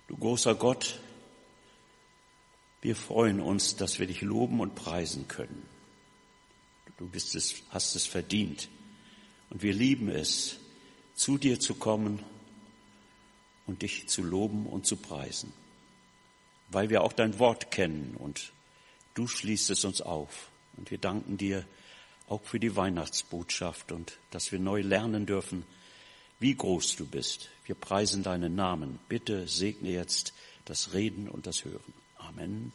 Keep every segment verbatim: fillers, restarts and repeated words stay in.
Du großer Gott, wir freuen uns, dass wir dich loben und preisen können. Du bist es, hast es verdient. Und wir lieben es, zu dir zu kommen und dich zu loben und zu preisen. Weil wir auch dein Wort kennen und du schließt es uns auf. Und wir danken dir auch für die Weihnachtsbotschaft und dass wir neu lernen dürfen, wie groß du bist. Wir preisen deinen Namen. Bitte segne jetzt das Reden und das Hören. Amen.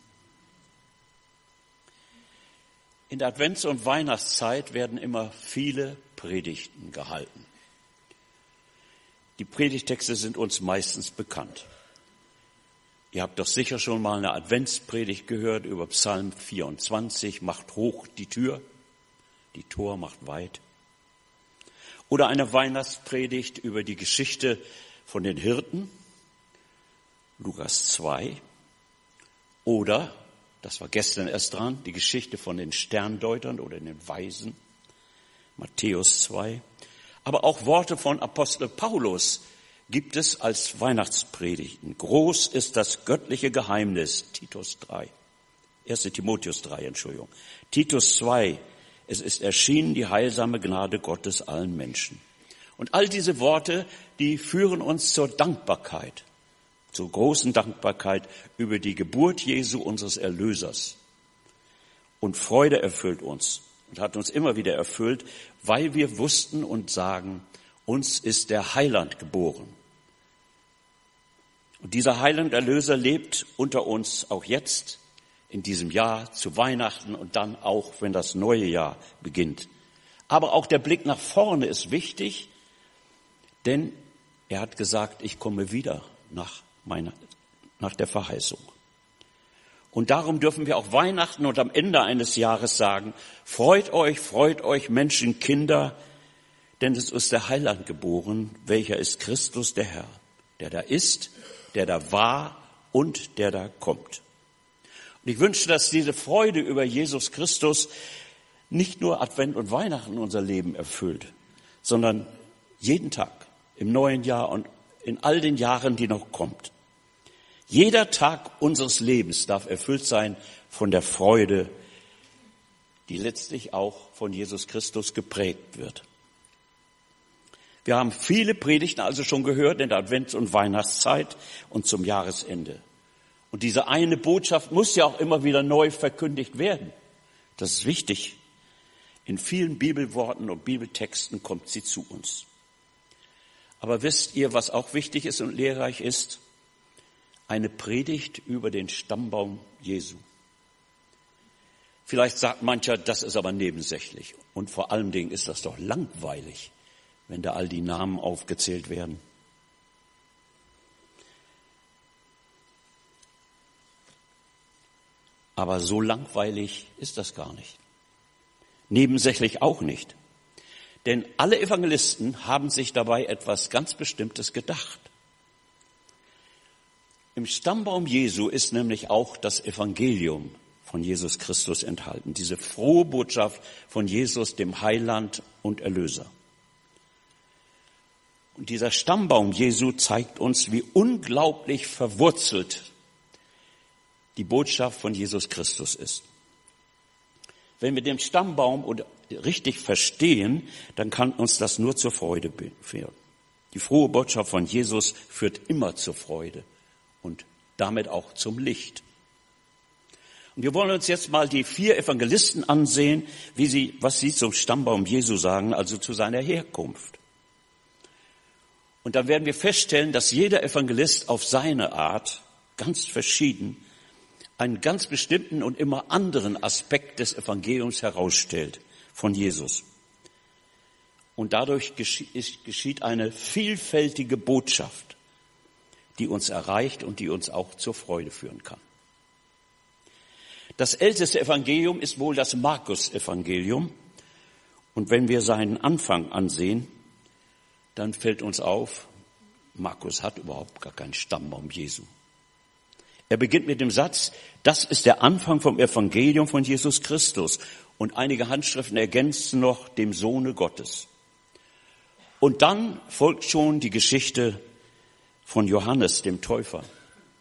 In der Advents- und Weihnachtszeit werden immer viele Predigten gehalten. Die Predigttexte sind uns meistens bekannt. Ihr habt doch sicher schon mal eine Adventspredigt gehört über Psalm vierundzwanzig, macht hoch die Tür, die Tor macht weit. Oder eine Weihnachtspredigt über die Geschichte von den Hirten, Lukas zwei. Oder, das war gestern erst dran, die Geschichte von den Sterndeutern oder den Weisen, Matthäus zwei. Aber auch Worte von Apostel Paulus gibt es als Weihnachtspredigten. Groß ist das göttliche Geheimnis, Titus drei, erster Timotheus drei, Entschuldigung. Titus zwei, es ist erschienen die heilsame Gnade Gottes allen Menschen. Und all diese Worte, die führen uns zur Dankbarkeit, zur großen Dankbarkeit über die Geburt Jesu, unseres Erlösers. Und Freude erfüllt uns und hat uns immer wieder erfüllt, weil wir wussten und sagen, uns ist der Heiland geboren. Und dieser Heiland Erlöser lebt unter uns auch jetzt, in diesem Jahr, zu Weihnachten und dann auch, wenn das neue Jahr beginnt. Aber auch der Blick nach vorne ist wichtig, denn er hat gesagt, ich komme wieder nach meiner, nach der Verheißung. Und darum dürfen wir auch Weihnachten und am Ende eines Jahres sagen, freut euch, freut euch, Menschenkinder, denn es ist der Heiland geboren, welcher ist Christus der Herr, der da ist, der da war und der da kommt. Und ich wünsche, dass diese Freude über Jesus Christus nicht nur Advent und Weihnachten unser Leben erfüllt, sondern jeden Tag, im neuen Jahr und in all den Jahren, die noch kommt. Jeder Tag unseres Lebens darf erfüllt sein von der Freude, die letztlich auch von Jesus Christus geprägt wird. Wir haben viele Predigten also schon gehört in der Advents- und Weihnachtszeit und zum Jahresende. Und diese eine Botschaft muss ja auch immer wieder neu verkündigt werden. Das ist wichtig. In vielen Bibelworten und Bibeltexten kommt sie zu uns. Aber wisst ihr, was auch wichtig ist und lehrreich ist? Eine Predigt über den Stammbaum Jesu. Vielleicht sagt mancher, das ist aber nebensächlich. Und vor allen Dingen ist das doch langweilig, wenn da all die Namen aufgezählt werden. Aber so langweilig ist das gar nicht. Nebensächlich auch nicht. Denn alle Evangelisten haben sich dabei etwas ganz Bestimmtes gedacht. Im Stammbaum Jesu ist nämlich auch das Evangelium von Jesus Christus enthalten. Diese frohe Botschaft von Jesus, dem Heiland und Erlöser. Und dieser Stammbaum Jesu zeigt uns, wie unglaublich verwurzelt die Botschaft von Jesus Christus ist. Wenn wir den Stammbaum richtig verstehen, dann kann uns das nur zur Freude führen. Die frohe Botschaft von Jesus führt immer zur Freude und damit auch zum Licht. Und wir wollen uns jetzt mal die vier Evangelisten ansehen, wie sie, was sie zum Stammbaum Jesu sagen, also zu seiner Herkunft. Und dann werden wir feststellen, dass jeder Evangelist auf seine Art ganz verschieden einen ganz bestimmten und immer anderen Aspekt des Evangeliums herausstellt von Jesus. Und dadurch geschieht eine vielfältige Botschaft, die uns erreicht und die uns auch zur Freude führen kann. Das älteste Evangelium ist wohl das Markus-Evangelium. Und wenn wir seinen Anfang ansehen, dann fällt uns auf, Markus hat überhaupt gar keinen Stammbaum Jesu. Er beginnt mit dem Satz, das ist der Anfang vom Evangelium von Jesus Christus. Und einige Handschriften ergänzen noch dem Sohne Gottes. Und dann folgt schon die Geschichte von Johannes, dem Täufer.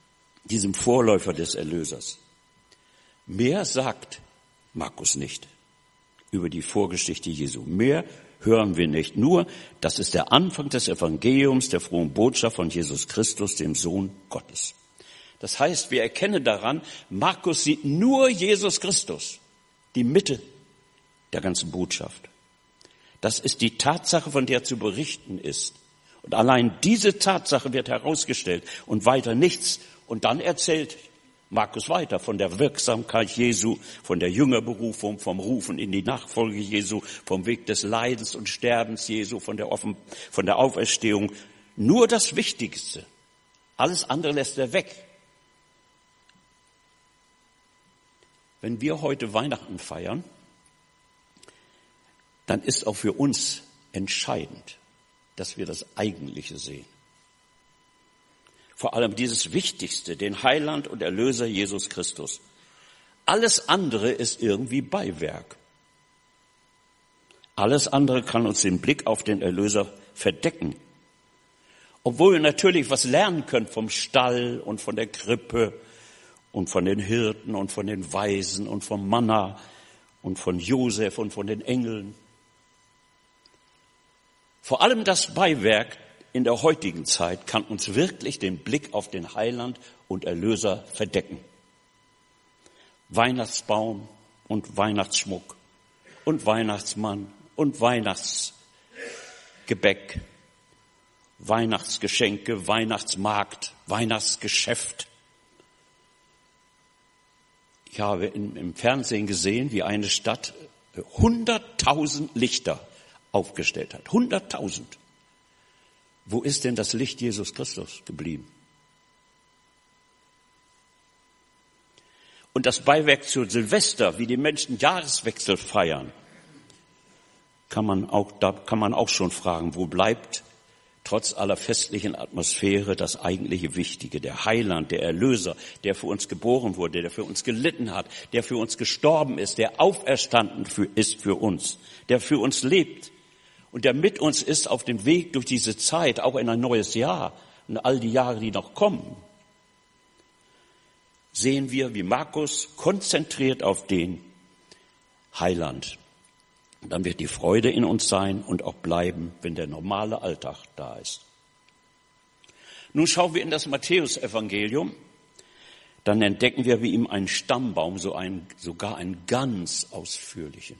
diesem Vorläufer des Erlösers. Mehr sagt Markus nicht über die Vorgeschichte Jesu. Mehr hören wir nicht. Nur, das ist der Anfang des Evangeliums, der frohen Botschaft von Jesus Christus, dem Sohn Gottes. Das heißt, wir erkennen daran, Markus sieht nur Jesus Christus, die Mitte der ganzen Botschaft. Das ist die Tatsache, von der zu berichten ist. Und allein diese Tatsache wird herausgestellt und weiter nichts. Und dann erzählt Markus weiter von der Wirksamkeit Jesu, von der Jüngerberufung, vom Rufen in die Nachfolge Jesu, vom Weg des Leidens und Sterbens Jesu, von der, Offen, von der Auferstehung. Nur das Wichtigste. Alles andere lässt er weg. Wenn wir heute Weihnachten feiern, dann ist auch für uns entscheidend, dass wir das Eigentliche sehen. Vor allem dieses Wichtigste, den Heiland und Erlöser Jesus Christus. Alles andere ist irgendwie Beiwerk. Alles andere kann uns den Blick auf den Erlöser verdecken. Obwohl wir natürlich was lernen können vom Stall und von der Krippe und von den Hirten und von den Weisen und vom Manna und von Josef und von den Engeln. Vor allem das Beiwerk in der heutigen Zeit kann uns wirklich den Blick auf den Heiland und Erlöser verdecken. Weihnachtsbaum und Weihnachtsschmuck und Weihnachtsmann und Weihnachtsgebäck, Weihnachtsgeschenke, Weihnachtsmarkt, Weihnachtsgeschäft. Ich habe im Fernsehen gesehen, wie eine Stadt hunderttausend Lichter aufgestellt hat. Hunderttausend. Wo ist denn das Licht Jesus Christus geblieben? Und das Beiwerk zu Silvester, wie die Menschen Jahreswechsel feiern, kann man auch, da kann man auch schon fragen, wo bleibt trotz aller festlichen Atmosphäre das eigentliche Wichtige, der Heiland, der Erlöser, der für uns geboren wurde, der für uns gelitten hat, der für uns gestorben ist, der auferstanden für, ist für uns, der für uns lebt und der mit uns ist auf dem Weg durch diese Zeit, auch in ein neues Jahr und all die Jahre, die noch kommen. Sehen wir, wie Markus konzentriert auf den Heiland. Und dann wird die Freude in uns sein und auch bleiben, wenn der normale Alltag da ist. Nun schauen wir in das Matthäusevangelium, dann entdecken wir, wie ihm ein Stammbaum, so ein, sogar einen ganz ausführlichen.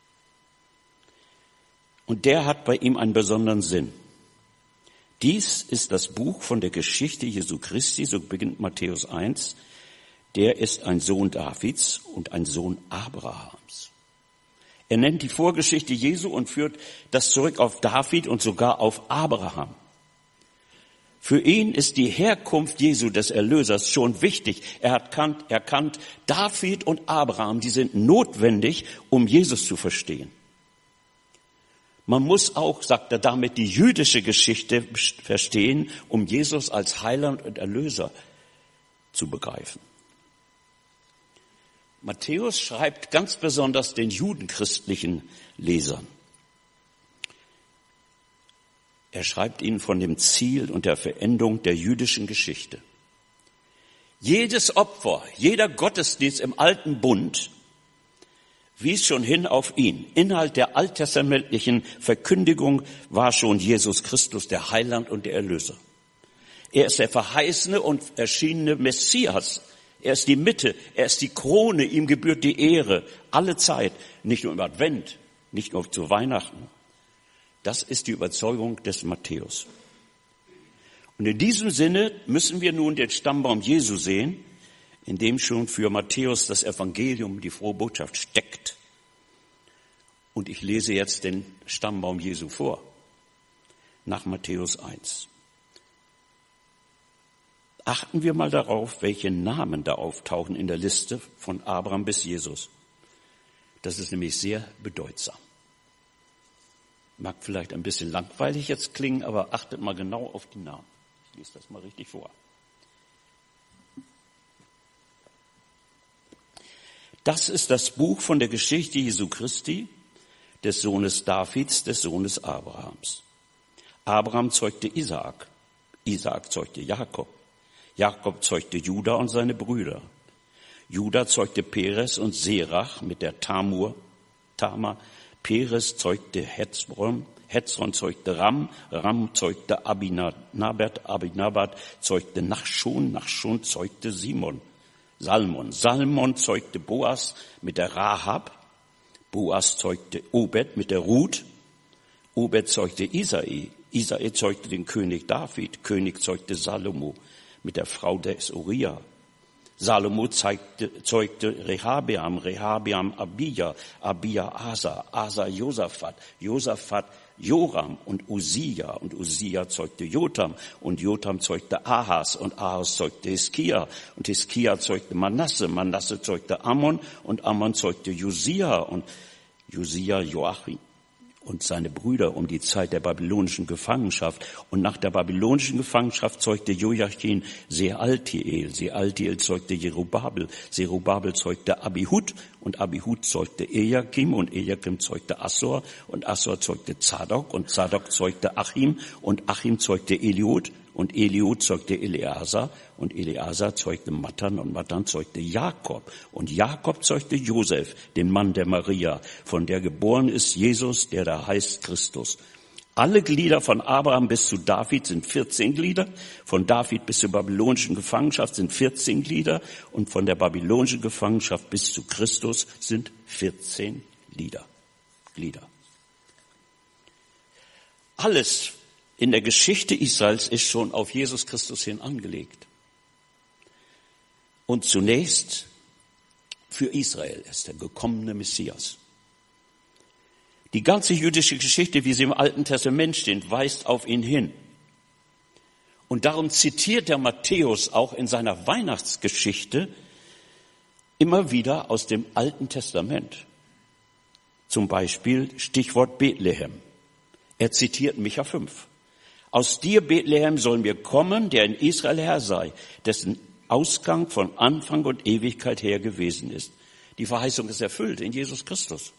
Und der hat bei ihm einen besonderen Sinn. Dies ist das Buch von der Geschichte Jesu Christi, so beginnt Matthäus eins. Der ist ein Sohn Davids und ein Sohn Abrahams. Er nennt die Vorgeschichte Jesu und führt das zurück auf David und sogar auf Abraham. Für ihn ist die Herkunft Jesu, des Erlösers, schon wichtig. Er hat erkannt, David und Abraham, die sind notwendig, um Jesus zu verstehen. Man muss auch, sagt er damit, die jüdische Geschichte verstehen, um Jesus als Heiland und Erlöser zu begreifen. Matthäus schreibt ganz besonders den judenchristlichen Lesern. Er schreibt ihnen von dem Ziel und der Veränderung der jüdischen Geschichte. Jedes Opfer, jeder Gottesdienst im Alten Bund wies schon hin auf ihn. Inhalt der alttestamentlichen Verkündigung war schon Jesus Christus, der Heiland und der Erlöser. Er ist der verheißene und erschienene Messias. Er ist die Mitte, er ist die Krone, ihm gebührt die Ehre, alle Zeit, nicht nur im Advent, nicht nur zu Weihnachten. Das ist die Überzeugung des Matthäus. Und in diesem Sinne müssen wir nun den Stammbaum Jesu sehen, in dem schon für Matthäus das Evangelium, die frohe Botschaft steckt. Und ich lese jetzt den Stammbaum Jesu vor, nach Matthäus eins. Achten wir mal darauf, welche Namen da auftauchen in der Liste von Abraham bis Jesus. Das ist nämlich sehr bedeutsam. Mag vielleicht ein bisschen langweilig jetzt klingen, aber achtet mal genau auf die Namen. Ich lese das mal richtig vor. Das ist das Buch von der Geschichte Jesu Christi, des Sohnes Davids, des Sohnes Abrahams. Abraham zeugte Isaak, Isaak zeugte Jakob, Jakob zeugte Juda und seine Brüder. Juda zeugte Perez und Serach mit der Tamur, Tamar. Perez zeugte Hezron, Hezron zeugte Ram, Ram zeugte Abinabat, Abinabat zeugte Nachschon, Nachschon zeugte Simon, Salmon. Salmon zeugte Boas mit der Rahab, Boas zeugte Obed mit der Ruth, Obed zeugte Isai, Isai zeugte den König David, König zeugte Salomo mit der Frau des Uriah. Salomo zeigte, zeugte Rehabeam, Rehabeam Abia, Abia Asa, Asa Josaphat, Josaphat Joram und Usia und Usia zeugte Jotam und Jotam zeugte Ahas und Ahas zeugte Hiskia und Hiskia zeugte Manasse, Manasse zeugte Ammon und Ammon zeugte Josia und Josia Joachim und seine Brüder um die Zeit der babylonischen Gefangenschaft. Und nach der babylonischen Gefangenschaft zeugte Joachim Sealtiel. Sealtiel zeugte Jerubabel. Zerubabel zeugte Abihud und Abihud zeugte Eliakim und Eliakim zeugte Assor und Assor zeugte Zadok und Zadok zeugte Achim und Achim zeugte Eliud und Eliud zeugte Eleazar und Eleazar zeugte Matan und Matan zeugte Jakob und Jakob zeugte Josef, den Mann der Maria, von der geboren ist Jesus, der da heißt Christus. Alle Glieder von Abraham bis zu David sind vierzehn Glieder, von David bis zur babylonischen Gefangenschaft sind vierzehn Glieder und von der babylonischen Gefangenschaft bis zu Christus sind vierzehn Glieder. Glieder. Alles in der Geschichte Israels ist schon auf Jesus Christus hin angelegt. Und zunächst für Israel ist der gekommene Messias. Die ganze jüdische Geschichte, wie sie im Alten Testament steht, weist auf ihn hin. Und darum zitiert der Matthäus auch in seiner Weihnachtsgeschichte immer wieder aus dem Alten Testament. Zum Beispiel Stichwort Bethlehem. Er zitiert Micha fünf. Aus dir, Bethlehem, soll mir kommen, der in Israel Herr sei, dessen Ausgang von Anfang und Ewigkeit her gewesen ist. Die Verheißung ist erfüllt in Jesus Christus.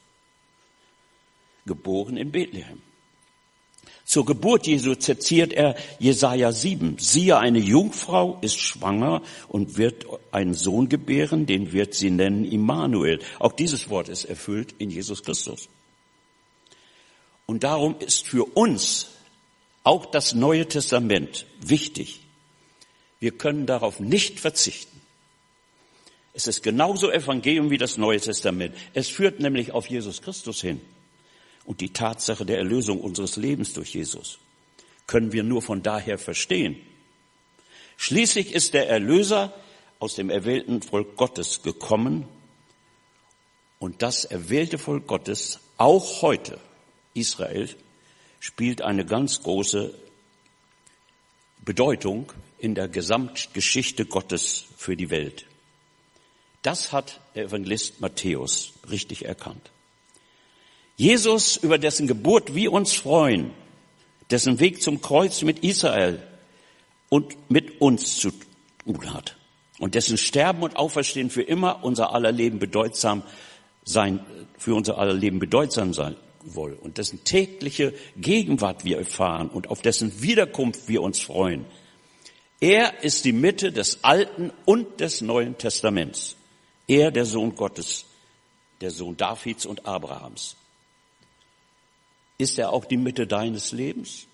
Geboren in Bethlehem. Zur Geburt Jesu zitiert er Jesaja sieben. Siehe, eine Jungfrau ist schwanger und wird einen Sohn gebären, den wird sie nennen Immanuel. Auch dieses Wort ist erfüllt in Jesus Christus. Und darum ist für uns auch das Neue Testament wichtig. Wir können darauf nicht verzichten. Es ist genauso Evangelium wie das Neue Testament. Es führt nämlich auf Jesus Christus hin. Und die Tatsache der Erlösung unseres Lebens durch Jesus können wir nur von daher verstehen. Schließlich ist der Erlöser aus dem erwählten Volk Gottes gekommen. Und das erwählte Volk Gottes, auch heute Israel, spielt eine ganz große Bedeutung in der Gesamtgeschichte Gottes für die Welt. Das hat der Evangelist Matthäus richtig erkannt. Jesus, über dessen Geburt wir uns freuen, dessen Weg zum Kreuz mit Israel und mit uns zu tun hat und dessen Sterben und Auferstehen für immer unser aller Leben bedeutsam sein, für unser aller Leben bedeutsam sein soll und dessen tägliche Gegenwart wir erfahren und auf dessen Wiederkunft wir uns freuen. Er ist die Mitte des Alten und des Neuen Testaments. Er, der Sohn Gottes, der Sohn Davids und Abrahams. Ist er auch die Mitte deines Lebens?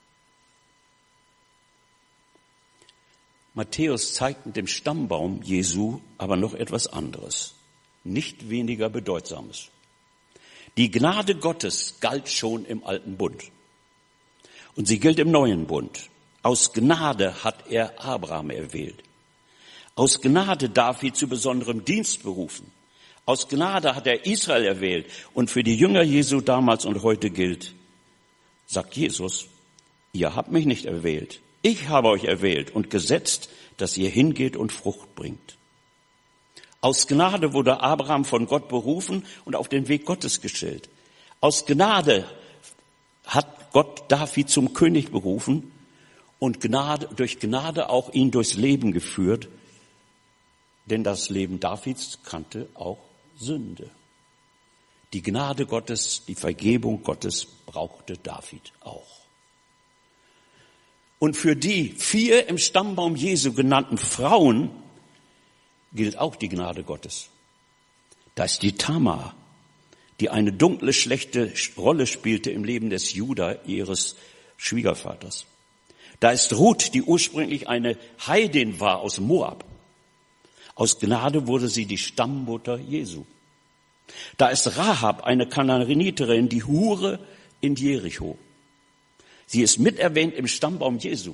Matthäus zeigt mit dem Stammbaum Jesu aber noch etwas anderes, nicht weniger Bedeutsames. Die Gnade Gottes galt schon im Alten Bund und sie gilt im Neuen Bund. Aus Gnade hat er Abraham erwählt. Aus Gnade David zu besonderem Dienst berufen. Aus Gnade hat er Israel erwählt und für die Jünger Jesu damals und heute gilt, sagt Jesus, ihr habt mich nicht erwählt, ich habe euch erwählt und gesetzt, dass ihr hingeht und Frucht bringt. Aus Gnade wurde Abraham von Gott berufen und auf den Weg Gottes gestellt. Aus Gnade hat Gott David zum König berufen und Gnade, durch Gnade auch ihn durchs Leben geführt, denn das Leben Davids kannte auch Sünde. Die Gnade Gottes, die Vergebung Gottes brauchte David auch. Und für die vier im Stammbaum Jesu genannten Frauen gilt auch die Gnade Gottes. Da ist die Tamar, die eine dunkle, schlechte Rolle spielte im Leben des Juda, ihres Schwiegervaters. Da ist Ruth, die ursprünglich eine Heidin war aus Moab. Aus Gnade wurde sie die Stammmutter Jesu. Da ist Rahab, eine Kanaaniterin, die Hure in Jericho. Sie ist miterwähnt im Stammbaum Jesu.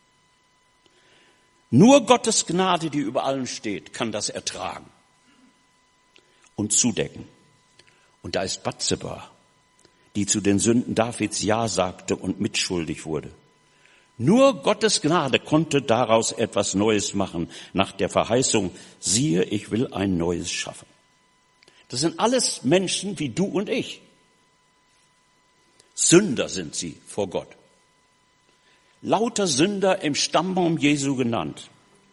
Nur Gottes Gnade, die über allen steht, kann das ertragen und zudecken. Und da ist Batseba, die zu den Sünden Davids Ja sagte und mitschuldig wurde. Nur Gottes Gnade konnte daraus etwas Neues machen, nach der Verheißung, siehe, ich will ein Neues schaffen. Das sind alles Menschen wie du und ich. Sünder sind sie vor Gott. Lauter Sünder im Stammbaum Jesu genannt.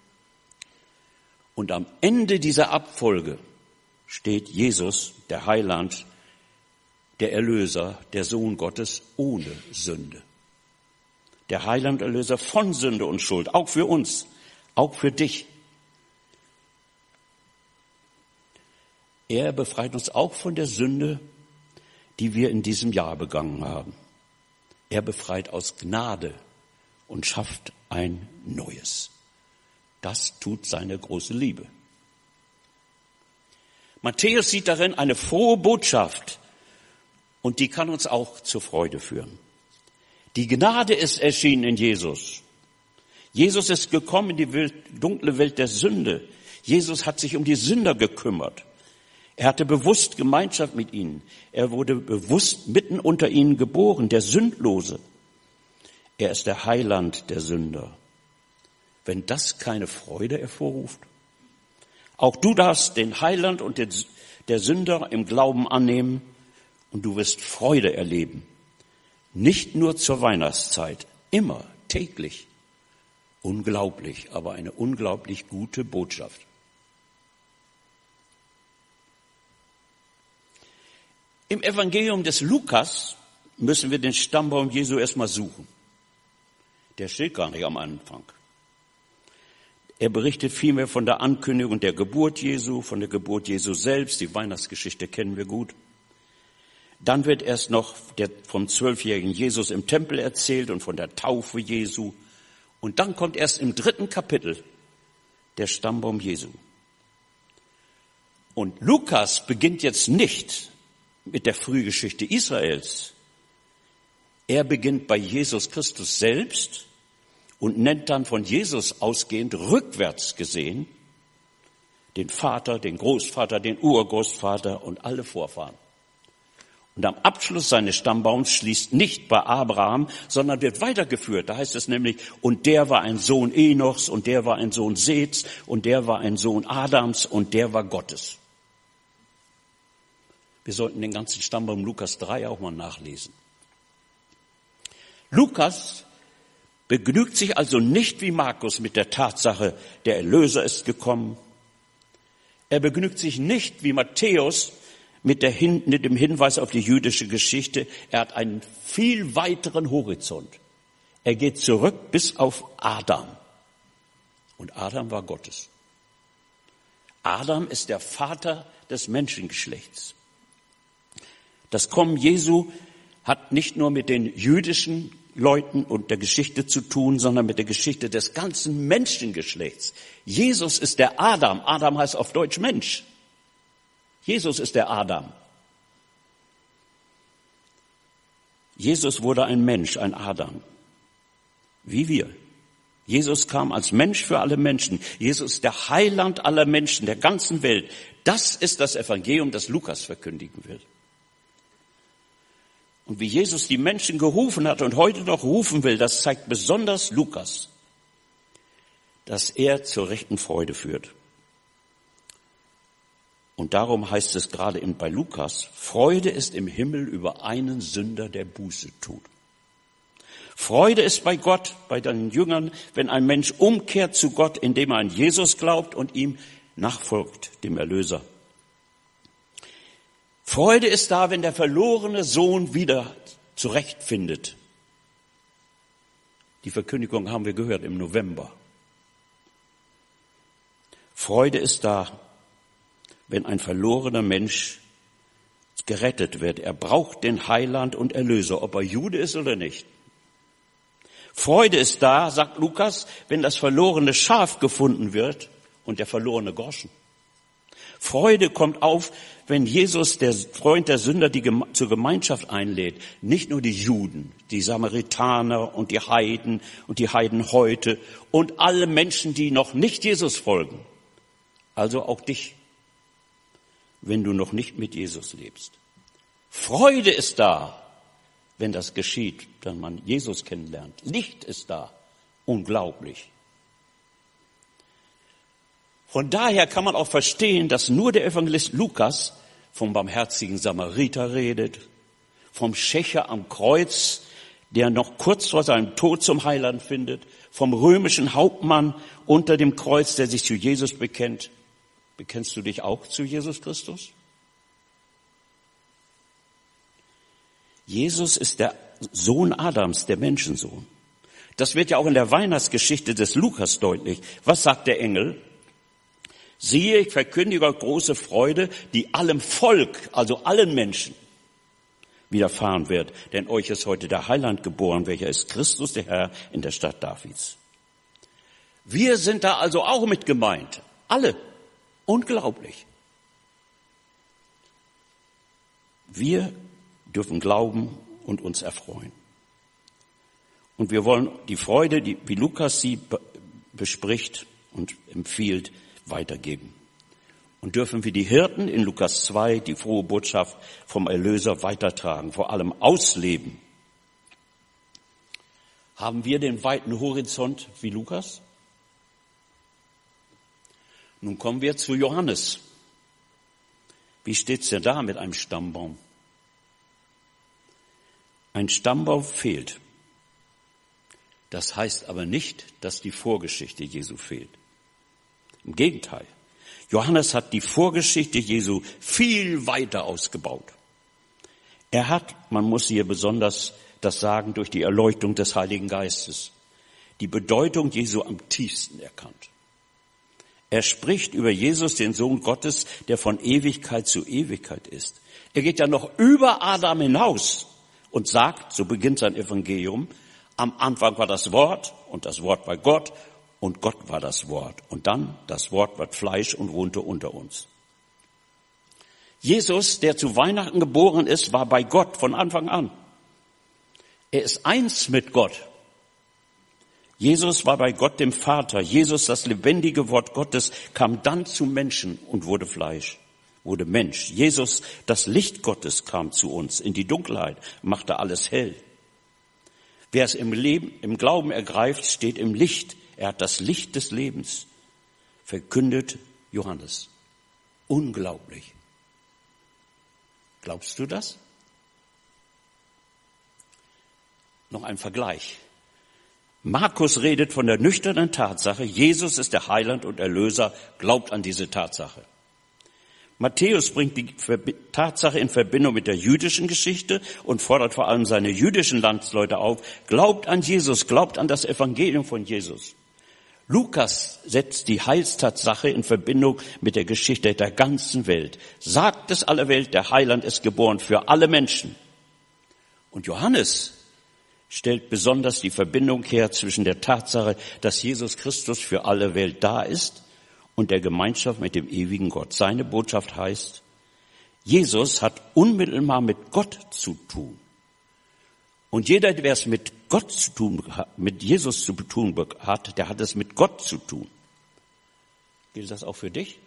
Und am Ende dieser Abfolge steht Jesus, der Heiland, der Erlöser, der Sohn Gottes ohne Sünde. Der Heiland, Erlöser von Sünde und Schuld, auch für uns, auch für dich. Er befreit uns auch von der Sünde, die wir in diesem Jahr begangen haben. Er befreit aus Gnade und schafft ein Neues. Das tut seine große Liebe. Matthäus sieht darin eine frohe Botschaft und die kann uns auch zur Freude führen. Die Gnade ist erschienen in Jesus. Jesus ist gekommen in die Welt, dunkle Welt der Sünde. Jesus hat sich um die Sünder gekümmert. Er hatte bewusst Gemeinschaft mit ihnen. Er wurde bewusst mitten unter ihnen geboren, der Sündlose. Er ist der Heiland der Sünder. Wenn das keine Freude hervorruft? Auch du darfst den Heiland und den, der Sünder im Glauben annehmen und du wirst Freude erleben. Nicht nur zur Weihnachtszeit, immer, täglich. Unglaublich, aber eine unglaublich gute Botschaft. Im Evangelium des Lukas müssen wir den Stammbaum Jesu erstmal suchen. Der steht gar nicht am Anfang. Er berichtet vielmehr von der Ankündigung der Geburt Jesu, von der Geburt Jesu selbst. Die Weihnachtsgeschichte kennen wir gut. Dann wird erst noch der vom zwölfjährigen Jesus im Tempel erzählt und von der Taufe Jesu. Und dann kommt erst im dritten Kapitel der Stammbaum Jesu. Und Lukas beginnt jetzt nicht mit der Frühgeschichte Israels. Er beginnt bei Jesus Christus selbst und nennt dann von Jesus ausgehend rückwärts gesehen den Vater, den Großvater, den Urgroßvater und alle Vorfahren. Und am Abschluss seines Stammbaums schließt nicht bei Abraham, sondern wird weitergeführt. Da heißt es nämlich, und der war ein Sohn Enochs, und der war ein Sohn Seths, und der war ein Sohn Adams, und der war Gottes. Wir sollten den ganzen Stammbaum Lukas drei auch mal nachlesen. Lukas begnügt sich also nicht wie Markus mit der Tatsache, der Erlöser ist gekommen. Er begnügt sich nicht wie Matthäus mit, der Hin- mit dem Hinweis auf die jüdische Geschichte. Er hat einen viel weiteren Horizont. Er geht zurück bis auf Adam. Und Adam war Gottes. Adam ist der Vater des Menschengeschlechts. Das Kommen Jesu hat nicht nur mit den jüdischen Leuten und der Geschichte zu tun, sondern mit der Geschichte des ganzen Menschengeschlechts. Jesus ist der Adam. Adam heißt auf Deutsch Mensch. Jesus ist der Adam. Jesus wurde ein Mensch, ein Adam. Wie wir. Jesus kam als Mensch für alle Menschen. Jesus ist der Heiland aller Menschen, der ganzen Welt. Das ist das Evangelium, das Lukas verkündigen will. Und wie Jesus die Menschen gerufen hat und heute noch rufen will, das zeigt besonders Lukas, dass er zur rechten Freude führt. Und darum heißt es gerade bei Lukas, Freude ist im Himmel über einen Sünder, der Buße tut. Freude ist bei Gott, bei deinen Jüngern, wenn ein Mensch umkehrt zu Gott, indem er an Jesus glaubt und ihm nachfolgt, dem Erlöser. Freude ist da, wenn der verlorene Sohn wieder zurechtfindet. Die Verkündigung haben wir gehört im November. Freude ist da, wenn ein verlorener Mensch gerettet wird. Er braucht den Heiland und Erlöser, ob er Jude ist oder nicht. Freude ist da, sagt Lukas, wenn das verlorene Schaf gefunden wird und der verlorene Groschen. Freude kommt auf, wenn Jesus, der Freund der Sünder, die Geme- zur Gemeinschaft einlädt. Nicht nur die Juden, die Samaritaner und die Heiden und die Heiden heute und alle Menschen, die noch nicht Jesus folgen. Also auch dich, wenn du noch nicht mit Jesus lebst. Freude ist da, wenn das geschieht, wenn man Jesus kennenlernt. Licht ist da. Unglaublich. Von daher kann man auch verstehen, dass nur der Evangelist Lukas vom barmherzigen Samariter redet, vom Schächer am Kreuz, der noch kurz vor seinem Tod zum Heiland findet, vom römischen Hauptmann unter dem Kreuz, der sich zu Jesus bekennt. Bekennst du dich auch zu Jesus Christus? Jesus ist der Sohn Adams, der Menschensohn. Das wird ja auch in der Weihnachtsgeschichte des Lukas deutlich. Was sagt der Engel? Siehe, ich verkündige große Freude, die allem Volk, also allen Menschen, widerfahren wird. Denn euch ist heute der Heiland geboren, welcher ist Christus, der Herr, in der Stadt Davids. Wir sind da also auch mit gemeint. Alle. Unglaublich. Wir dürfen glauben und uns erfreuen. Und wir wollen die Freude, die, wie Lukas sie bespricht und empfiehlt, weitergeben. Und dürfen wir die Hirten in Lukas zwei die frohe Botschaft vom Erlöser weitertragen, vor allem ausleben. Haben wir den weiten Horizont wie Lukas? Nun kommen wir zu Johannes. Wie steht's denn da mit einem Stammbaum? Ein Stammbaum fehlt. Das heißt aber nicht, dass die Vorgeschichte Jesu fehlt. Im Gegenteil. Johannes hat die Vorgeschichte Jesu viel weiter ausgebaut. Er hat, man muss hier besonders das sagen, durch die Erleuchtung des Heiligen Geistes, die Bedeutung Jesu am tiefsten erkannt. Er spricht über Jesus, den Sohn Gottes, der von Ewigkeit zu Ewigkeit ist. Er geht ja noch über Adam hinaus und sagt, so beginnt sein Evangelium, am Anfang war das Wort und das Wort war Gott und Gott war das Wort. Und dann, das Wort wird Fleisch und wohnte unter uns. Jesus, der zu Weihnachten geboren ist, war bei Gott von Anfang an. Er ist eins mit Gott. Jesus war bei Gott dem Vater. Jesus, das lebendige Wort Gottes, kam dann zu Menschen und wurde Fleisch, wurde Mensch. Jesus, das Licht Gottes, kam zu uns in die Dunkelheit, machte alles hell. Wer es im Leben, im Glauben ergreift, steht im Licht. Er hat das Licht des Lebens, verkündet Johannes. Unglaublich. Glaubst du das? Noch ein Vergleich. Markus redet von der nüchternen Tatsache, Jesus ist der Heiland und Erlöser, glaubt an diese Tatsache. Matthäus bringt die Tatsache in Verbindung mit der jüdischen Geschichte und fordert vor allem seine jüdischen Landsleute auf, glaubt an Jesus, glaubt an das Evangelium von Jesus. Lukas setzt die Heilstatsache in Verbindung mit der Geschichte der ganzen Welt. Sagt es aller Welt, der Heiland ist geboren für alle Menschen. Und Johannes stellt besonders die Verbindung her zwischen der Tatsache, dass Jesus Christus für alle Welt da ist und der Gemeinschaft mit dem ewigen Gott. Seine Botschaft heißt, Jesus hat unmittelbar mit Gott zu tun. Und jeder, der es mit Gott zu tun hat, mit Jesus zu tun hat, der hat es mit Gott zu tun. Gilt das auch für dich?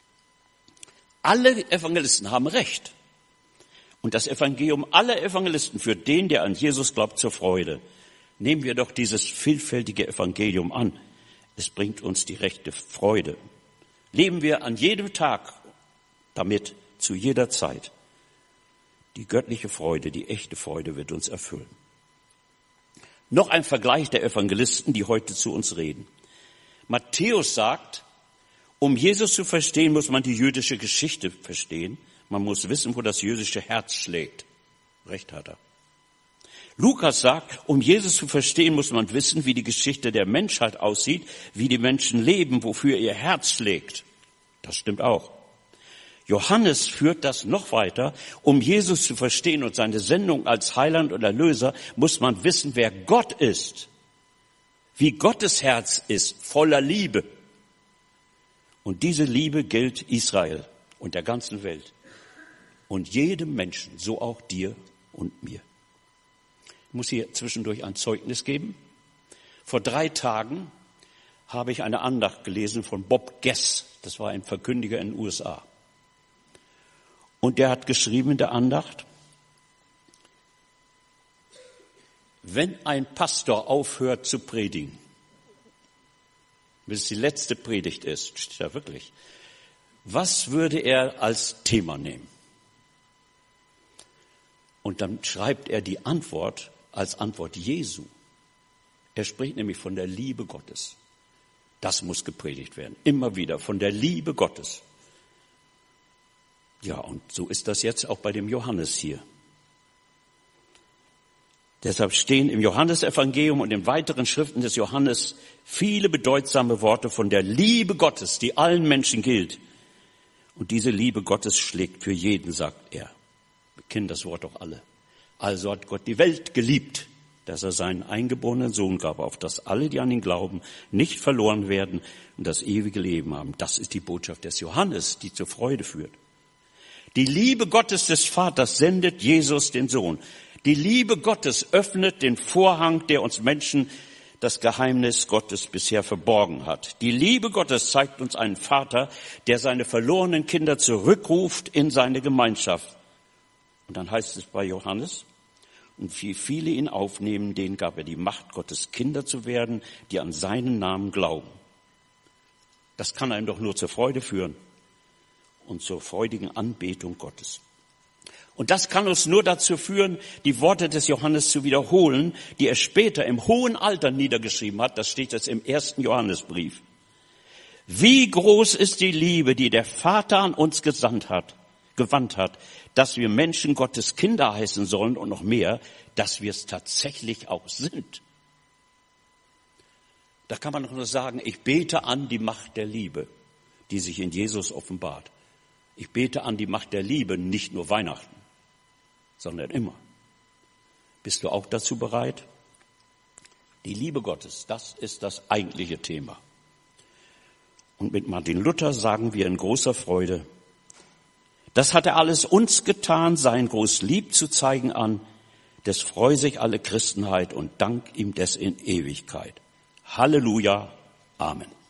Alle Evangelisten haben Recht. Und das Evangelium aller Evangelisten führt den, der an Jesus glaubt, zur Freude. Nehmen wir doch dieses vielfältige Evangelium an. Es bringt uns die rechte Freude. Leben wir an jedem Tag damit, zu jeder Zeit. Die göttliche Freude, die echte Freude wird uns erfüllen. Noch ein Vergleich der Evangelisten, die heute zu uns reden. Matthäus sagt, um Jesus zu verstehen, muss man die jüdische Geschichte verstehen. Man muss wissen, wo das jüdische Herz schlägt. Recht hat er. Lukas sagt, um Jesus zu verstehen, muss man wissen, wie die Geschichte der Menschheit aussieht, wie die Menschen leben, wofür ihr Herz schlägt. Das stimmt auch. Johannes führt das noch weiter. Um Jesus zu verstehen und seine Sendung als Heiland und Erlöser, muss man wissen, wer Gott ist. Wie Gottes Herz ist, voller Liebe. Und diese Liebe gilt Israel und der ganzen Welt. Und jedem Menschen, so auch dir und mir. Ich muss hier zwischendurch ein Zeugnis geben. Vor drei Tagen habe ich eine Andacht gelesen von Bob Gess. Das war ein Verkündiger in den U S A. Und der hat geschrieben in der Andacht, wenn ein Pastor aufhört zu predigen, bis es die letzte Predigt ist, steht da wirklich, was würde er als Thema nehmen? Und dann schreibt er die Antwort als Antwort Jesu. Er spricht nämlich von der Liebe Gottes. Das muss gepredigt werden, immer wieder, von der Liebe Gottes. Ja, und so ist das jetzt auch bei dem Johannes hier. Deshalb stehen im Johannesevangelium und in weiteren Schriften des Johannes viele bedeutsame Worte von der Liebe Gottes, die allen Menschen gilt. Und diese Liebe Gottes schlägt für jeden, sagt er. Wir kennen das Wort doch alle. Also hat Gott die Welt geliebt, dass er seinen eingeborenen Sohn gab, auf dass alle, die an ihn glauben, nicht verloren werden und das ewige Leben haben. Das ist die Botschaft des Johannes, die zur Freude führt. Die Liebe Gottes des Vaters sendet Jesus, den Sohn. Die Liebe Gottes öffnet den Vorhang, der uns Menschen das Geheimnis Gottes bisher verborgen hat. Die Liebe Gottes zeigt uns einen Vater, der seine verlorenen Kinder zurückruft in seine Gemeinschaft. Und dann heißt es bei Johannes, und wie viele ihn aufnehmen, denen gab er die Macht, Gottes Kinder zu werden, die an seinen Namen glauben. Das kann einem doch nur zur Freude führen und zur freudigen Anbetung Gottes. Und das kann uns nur dazu führen, die Worte des Johannes zu wiederholen, die er später im hohen Alter niedergeschrieben hat. Das steht jetzt im ersten Johannesbrief. Wie groß ist die Liebe, die der Vater an uns gesandt hat, gewandt hat, dass wir Menschen Gottes Kinder heißen sollen und noch mehr, dass wir es tatsächlich auch sind. Da kann man doch nur sagen, ich bete an die Macht der Liebe, die sich in Jesus offenbart. Ich bete an die Macht der Liebe, nicht nur Weihnachten, sondern immer. Bist du auch dazu bereit? Die Liebe Gottes, das ist das eigentliche Thema. Und mit Martin Luther sagen wir in großer Freude, das hat er alles uns getan, sein groß Lieb zu zeigen an, des freu sich alle Christenheit und dank ihm des in Ewigkeit. Halleluja, Amen.